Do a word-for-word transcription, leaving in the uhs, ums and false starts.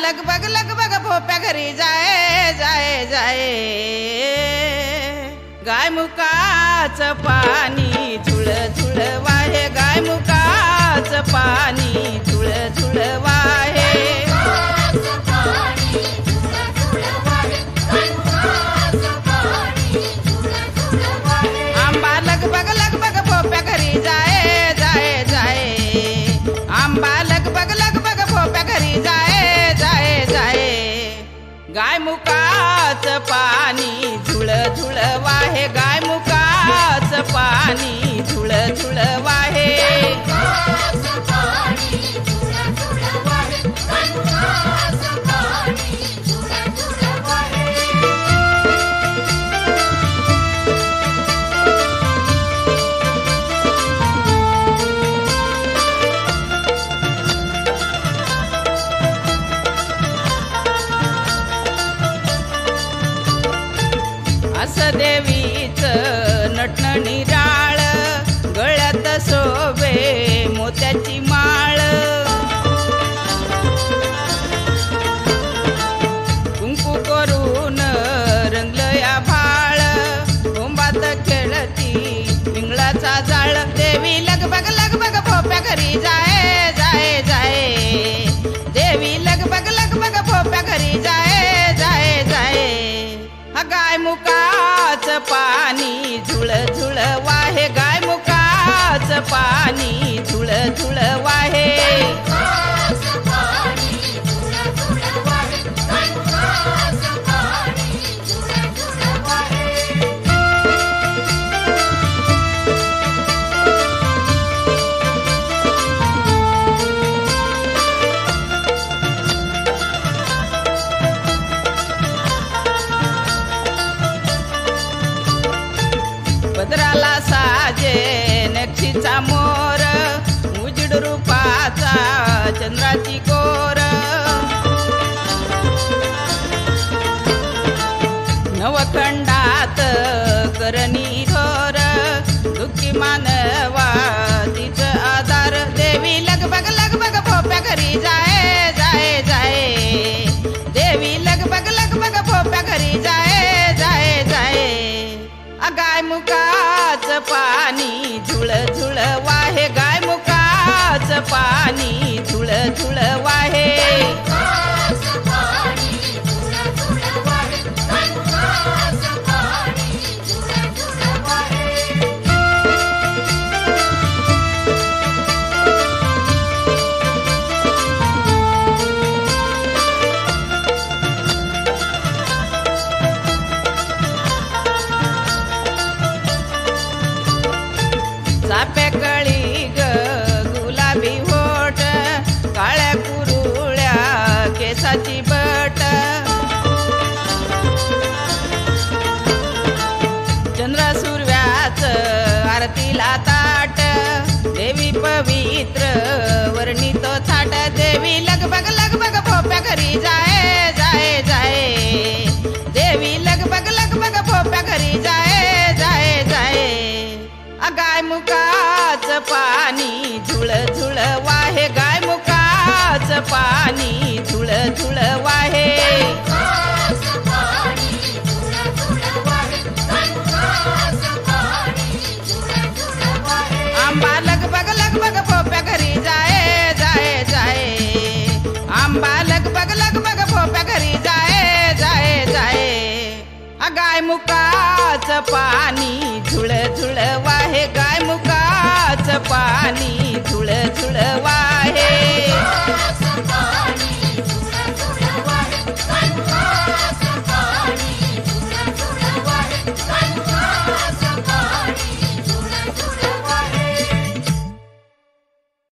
लगबग लगबग भोप्या घरी जाए जाए जाए गाय मुकाच पाणी झुळ झुळ वाहे गाय मुकाच पाणी झुळ झुळ वाहे आंबा लगबग लगबग भोप्या घरी जाए जाए जाए आंबा लगबग लगबग भोप्या घरी जाए जाए जाए गाय मुकाच पाणी झुळ झुळ वाहे गाय मुकाच पाणी झुळ झुळ वाहे असं देवीच नटन निराळ गळ्यात शोभे मोत्याची माळ कुंकू करून रंगलया भाळ कोंबात खेळती पिंगळाचा जाळ देवी लगबग लगबग भोप्या घरी जाए जाए जाए देवी लगबग लगबग भोप्या घरी जाए जाए जाए गाय मुकाच पाणी झुळ झुळ वाहे गाय मुकाच पाणी झुळ झुळ वाहे पदराला साजे नक्षीचा मोर उजड रूपाचा चंद्राची कोर नवखंडात करणी थोर दुःखी मानवा तिच आधार देवी लगबग लगबग भोप्या घरी जाए जाए जाए देवी लगबग लगबग भोप्या घरी जाए जाए जाए गाय मुकाच पाणी झुळ झुळ वाहे गाय मुकाच पाणी झुळ झुळ वाहे चाप्या कळी ग गुलाबी होट काळ्या कुरुळ्या केसाची बट चंद्र सूर्याच आरतीला ताट देवी पवित्र वर्णितो थाट देवी लगबग लगबग भोप्या घरी जाए जाए जाए देवी लगबग लगबग भोप्या घरी जाए जाए जाए गाय मुकाच पाणी झुळ झुळ वाहे गाय मुकाच पाणी झुळ झुळ वाहे आंबा लगबग लगबग भोप्या घरी जाए जाए जाए आंबा लगबग लगबग भोप्या घरी जाए जाए जाए गाय मुकाच पाणी झुळ झुळ वाहे गाय मुकाच पाणी झुळ झुळ वाहे